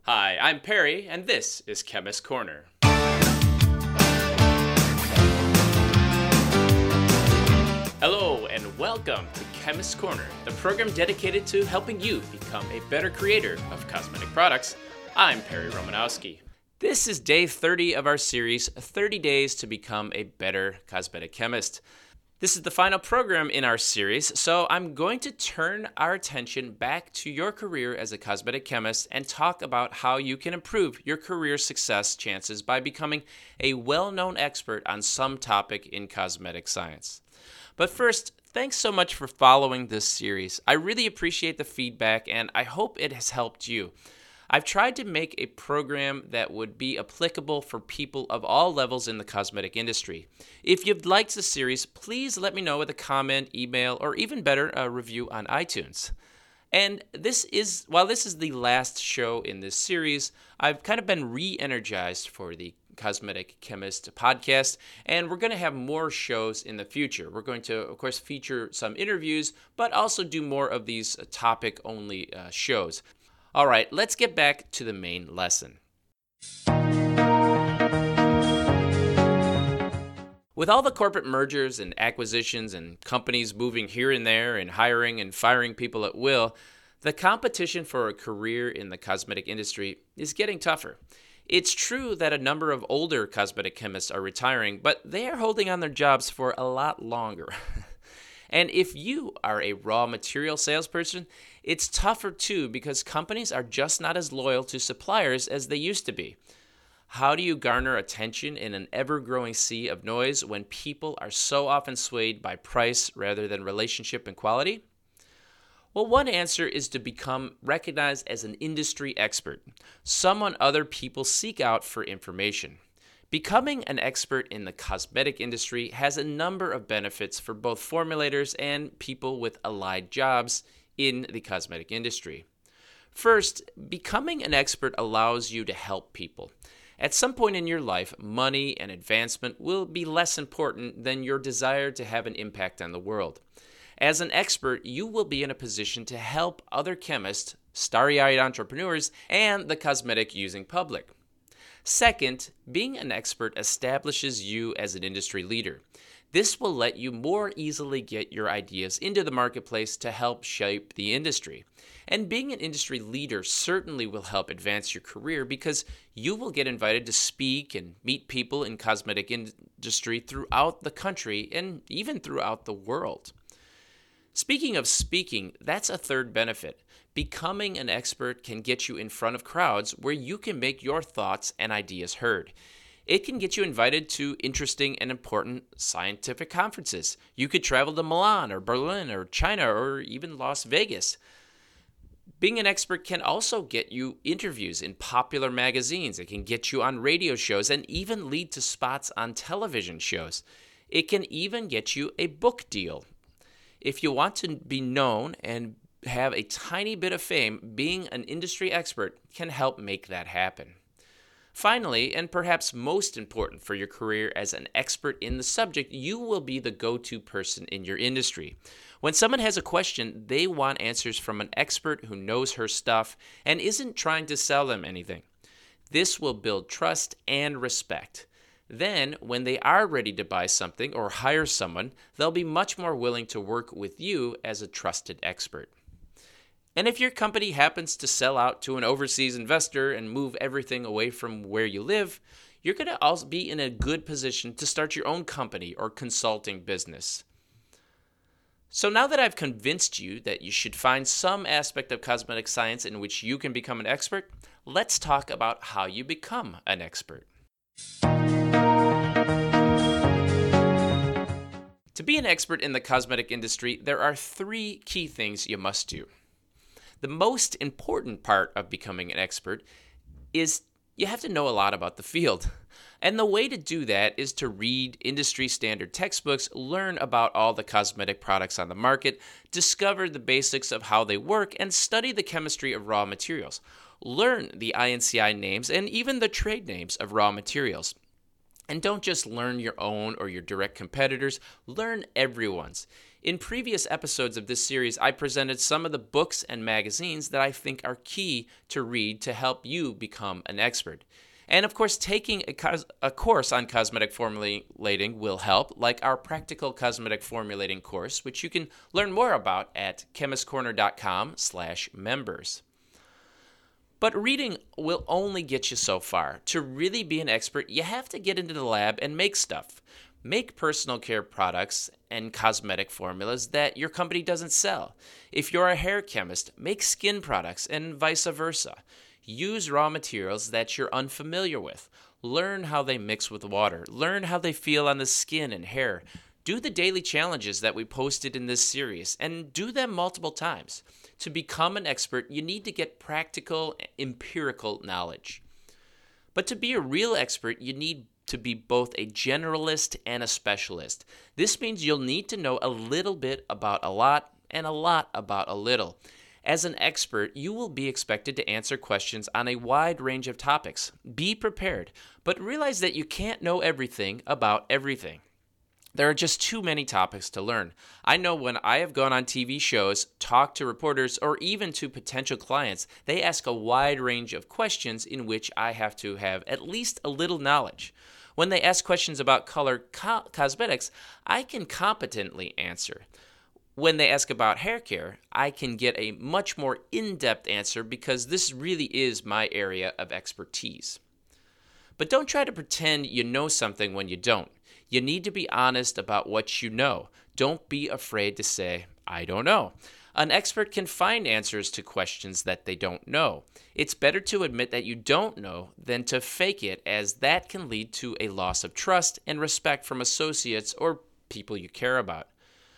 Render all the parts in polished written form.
Hi, I'm Perry, and this is Chemist Corner. Hello, and welcome to Chemist Corner, the program dedicated to helping you become a better creator of cosmetic products. I'm Perry Romanowski. This is day 30 of our series, 30 Days to Become a Better Cosmetic Chemist. This is the final program in our series, so I'm going to turn our attention back to your career as a cosmetic chemist and talk about how you can improve your career success chances by becoming a well-known expert on some topic in cosmetic science. But first, thanks so much for following this series. I really appreciate the feedback, and I hope it has helped you. I've tried to make a program that would be applicable for people of all levels in the cosmetic industry. If you've liked the series, please let me know with a comment, email, or even better, a review on iTunes. And while this is the last show in this series, I've kind of been re-energized for the Cosmetic Chemist podcast, and we're going to have more shows in the future. We're going to, of course, feature some interviews, but also do more of these topic-only shows. All right, let's get back to the main lesson. With all the corporate mergers and acquisitions and companies moving here and there and hiring and firing people at will, the competition for a career in the cosmetic industry is getting tougher. It's true that a number of older cosmetic chemists are retiring, but they are holding on their jobs for a lot longer. And if you are a raw material salesperson, it's tougher too because companies are just not as loyal to suppliers as they used to be. How do you garner attention in an ever-growing sea of noise when people are so often swayed by price rather than relationship and quality? Well, one answer is to become recognized as an industry expert, someone other people seek out for information. Becoming an expert in the cosmetic industry has a number of benefits for both formulators and people with allied jobs in the cosmetic industry. First, becoming an expert allows you to help people. At some point in your life, money and advancement will be less important than your desire to have an impact on the world. As an expert, you will be in a position to help other chemists, starry-eyed entrepreneurs, and the cosmetic-using public. Second, being an expert establishes you as an industry leader. This will let you more easily get your ideas into the marketplace to help shape the industry. And being an industry leader certainly will help advance your career because you will get invited to speak and meet people in cosmetic industry throughout the country and even throughout the world. Speaking of speaking, that's a third benefit. Becoming an expert can get you in front of crowds where you can make your thoughts and ideas heard. It can get you invited to interesting and important scientific conferences. You could travel to Milan or Berlin or China or even Las Vegas. Being an expert can also get you interviews in popular magazines. It can get you on radio shows and even lead to spots on television shows. It can even get you a book deal. If you want to be known and have a tiny bit of fame, being an industry expert can help make that happen. Finally, and perhaps most important for your career as an expert in the subject, you will be the go-to person in your industry. When someone has a question, they want answers from an expert who knows her stuff and isn't trying to sell them anything. This will build trust and respect. Then, when they are ready to buy something or hire someone, they'll be much more willing to work with you as a trusted expert. And if your company happens to sell out to an overseas investor and move everything away from where you live, you're going to also be in a good position to start your own company or consulting business. So now that I've convinced you that you should find some aspect of cosmetic science in which you can become an expert, let's talk about how you become an expert. To be an expert in the cosmetic industry, there are 3 key things you must do. The most important part of becoming an expert is you have to know a lot about the field. And the way to do that is to read industry standard textbooks, learn about all the cosmetic products on the market, discover the basics of how they work, and study the chemistry of raw materials. Learn the INCI names and even the trade names of raw materials. And don't just learn your own or your direct competitors, learn everyone's. In previous episodes of this series, I presented some of the books and magazines that I think are key to read to help you become an expert. And of course, taking a course on cosmetic formulating will help, like our practical cosmetic formulating course, which you can learn more about at chemistcorner.com/members. But reading will only get you so far. To really be an expert, you have to get into the lab and make stuff. Make personal care products and cosmetic formulas that your company doesn't sell. If you're a hair chemist, make skin products and vice versa. Use raw materials that you're unfamiliar with. Learn how they mix with water. Learn how they feel on the skin and hair. Do the daily challenges that we posted in this series, and do them multiple times. To become an expert, you need to get practical, empirical knowledge. But to be a real expert, you need to be both a generalist and a specialist. This means you'll need to know a little bit about a lot and a lot about a little. As an expert, you will be expected to answer questions on a wide range of topics. Be prepared, but realize that you can't know everything about everything. There are just too many topics to learn. I know when I have gone on TV shows, talked to reporters, or even to potential clients, they ask a wide range of questions in which I have to have at least a little knowledge. When they ask questions about color cosmetics, I can competently answer. When they ask about hair care, I can get a much more in-depth answer because this really is my area of expertise. But don't try to pretend you know something when you don't. You need to be honest about what you know. Don't be afraid to say, I don't know. An expert can find answers to questions that they don't know. It's better to admit that you don't know than to fake it, as that can lead to a loss of trust and respect from associates or people you care about.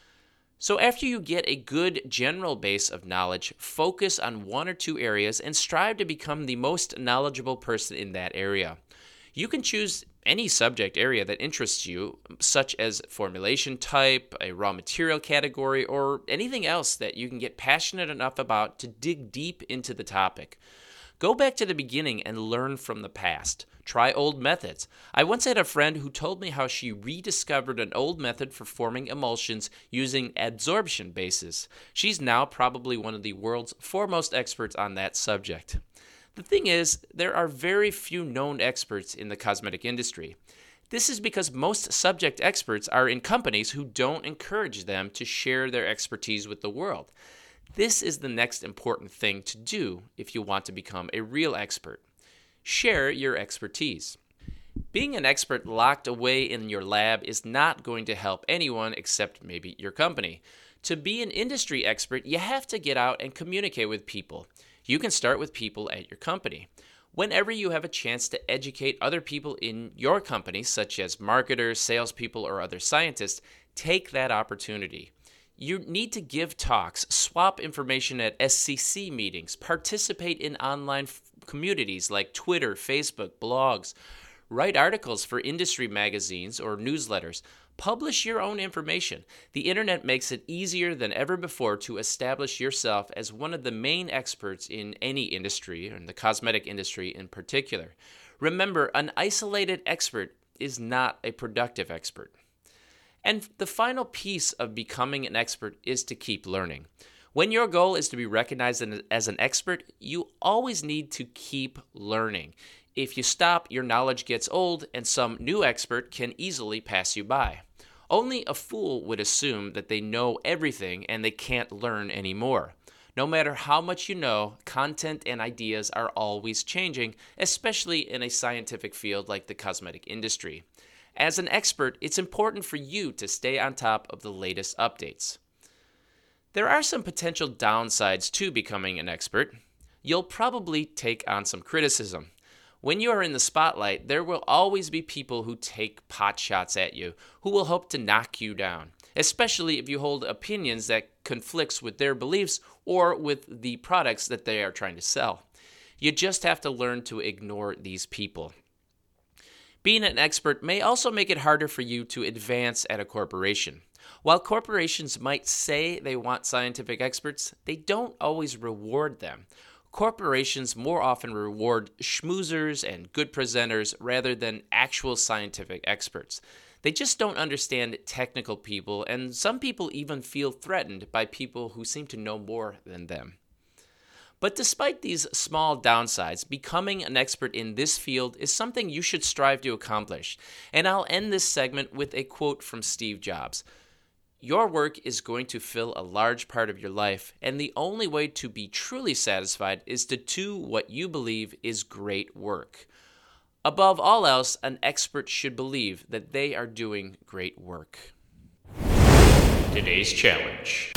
So after you get a good general base of knowledge, focus on one or two areas and strive to become the most knowledgeable person in that area. You can choose any subject area that interests you, such as formulation type, a raw material category, or anything else that you can get passionate enough about to dig deep into the topic. Go back to the beginning and learn from the past. Try old methods. I once had a friend who told me how she rediscovered an old method for forming emulsions using adsorption bases. She's now probably one of the world's foremost experts on that subject. The thing is, there are very few known experts in the cosmetic industry. This is because most subject experts are in companies who don't encourage them to share their expertise with the world. This is the next important thing to do if you want to become a real expert. Share your expertise. Being an expert locked away in your lab is not going to help anyone except maybe your company. To be an industry expert, you have to get out and communicate with people. You can start with people at your company. Whenever you have a chance to educate other people in your company, such as marketers, salespeople, or other scientists, take that opportunity. You need to give talks, swap information at SCC meetings, participate in online communities like Twitter, Facebook, blogs, write articles for industry magazines or newsletters. Publish your own information. The internet makes it easier than ever before to establish yourself as one of the main experts in any industry, and the cosmetic industry in particular. Remember, an isolated expert is not a productive expert. And the final piece of becoming an expert is to keep learning. When your goal is to be recognized as an expert, you always need to keep learning. If you stop, your knowledge gets old and some new expert can easily pass you by. Only a fool would assume that they know everything and they can't learn anymore. No matter how much you know, content and ideas are always changing, especially in a scientific field like the cosmetic industry. As an expert, it's important for you to stay on top of the latest updates. There are some potential downsides to becoming an expert. You'll probably take on some criticism. When you are in the spotlight, there will always be people who take pot shots at you, who will hope to knock you down, especially if you hold opinions that conflicts with their beliefs or with the products that they are trying to sell. You just have to learn to ignore these people. Being an expert may also make it harder for you to advance at a corporation. While corporations might say they want scientific experts, they don't always reward them. Corporations more often reward schmoozers and good presenters rather than actual scientific experts. They just don't understand technical people, and some people even feel threatened by people who seem to know more than them. But despite these small downsides, becoming an expert in this field is something you should strive to accomplish. And I'll end this segment with a quote from Steve Jobs. Your work is going to fill a large part of your life, and the only way to be truly satisfied is to do what you believe is great work. Above all else, an expert should believe that they are doing great work. Today's challenge.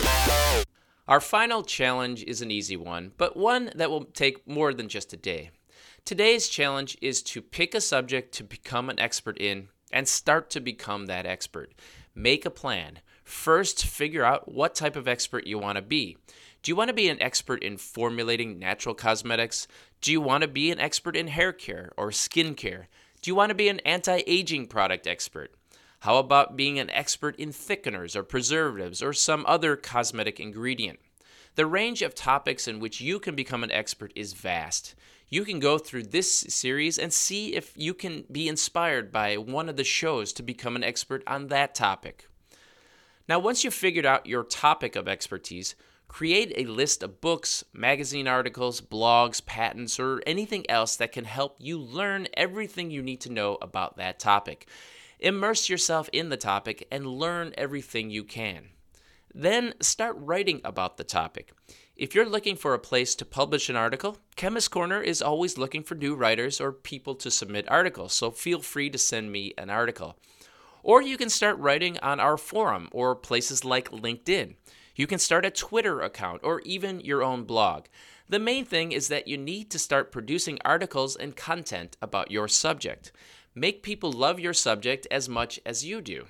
Our final challenge is an easy one, but one that will take more than just a day. Today's challenge is to pick a subject to become an expert in and start to become that expert. Make a plan. First, figure out what type of expert you want to be. Do you want to be an expert in formulating natural cosmetics? Do you want to be an expert in hair care or skin care? Do you want to be an anti-aging product expert? How about being an expert in thickeners or preservatives or some other cosmetic ingredient? The range of topics in which you can become an expert is vast. You can go through this series and see if you can be inspired by one of the shows to become an expert on that topic. Now, once you've figured out your topic of expertise, create a list of books, magazine articles, blogs, patents, or anything else that can help you learn everything you need to know about that topic. Immerse yourself in the topic and learn everything you can. Then start writing about the topic. If you're looking for a place to publish an article, Chemist Corner is always looking for new writers or people to submit articles, so feel free to send me an article. Or you can start writing on our forum or places like LinkedIn. You can start a Twitter account or even your own blog. The main thing is that you need to start producing articles and content about your subject. Make people love your subject as much as you do.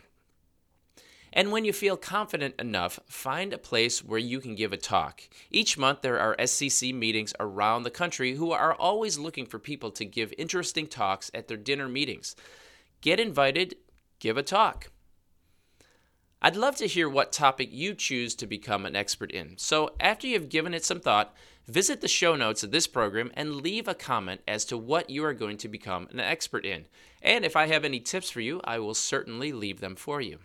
And when you feel confident enough, find a place where you can give a talk. Each month there are SCC meetings around the country who are always looking for people to give interesting talks at their dinner meetings. Get invited, give a talk. I'd love to hear what topic you choose to become an expert in. So after you've given it some thought, visit the show notes of this program and leave a comment as to what you are going to become an expert in. And if I have any tips for you, I will certainly leave them for you.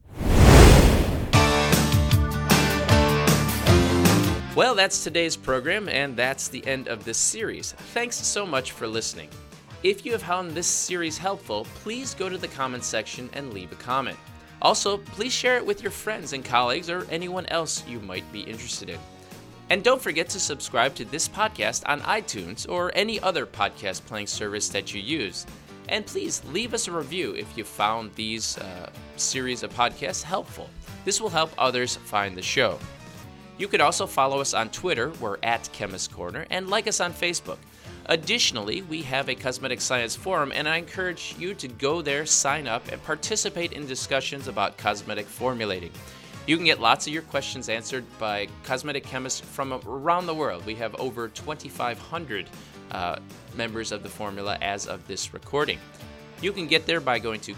Well, that's today's program, and that's the end of this series. Thanks so much for listening. If you have found this series helpful, please go to the comments section and leave a comment. Also, please share it with your friends and colleagues or anyone else you might be interested in. And don't forget to subscribe to this podcast on iTunes or any other podcast playing service that you use. And please leave us a review if you found these series of podcasts helpful. This will help others find the show. You could also follow us on Twitter, we're at Chemist Corner, and like us on Facebook. Additionally, we have a cosmetic science forum, and I encourage you to go there, sign up, and participate in discussions about cosmetic formulating. You can get lots of your questions answered by cosmetic chemists from around the world. We have over 2,500 members of the formula as of this recording. You can get there by going to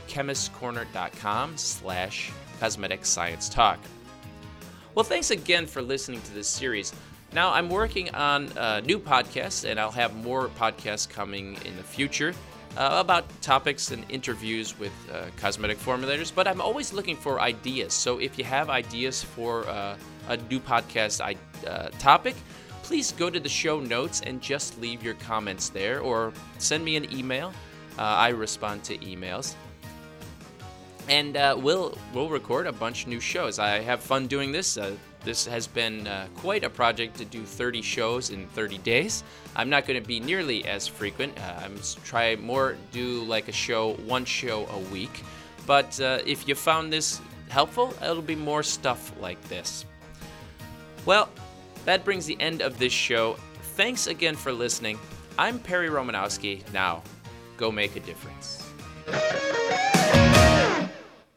chemistcorner.com/cosmetic science talk. Well, thanks again for listening to this series. Now, I'm working on new podcasts, and I'll have more podcasts coming in the future about topics and interviews with cosmetic formulators, but I'm always looking for ideas. So if you have ideas for a new podcast topic, please go to the show notes and just leave your comments there, or send me an email. I respond to emails. And we'll record a bunch of new shows. I have fun doing this. This has been quite a project to do 30 shows in 30 days. I'm not going to be nearly as frequent. I'm try more do like one show a week. But if you found this helpful, it'll be more stuff like this. Well, that brings the end of this show. Thanks again for listening. I'm Perry Romanowski. Now, go make a difference.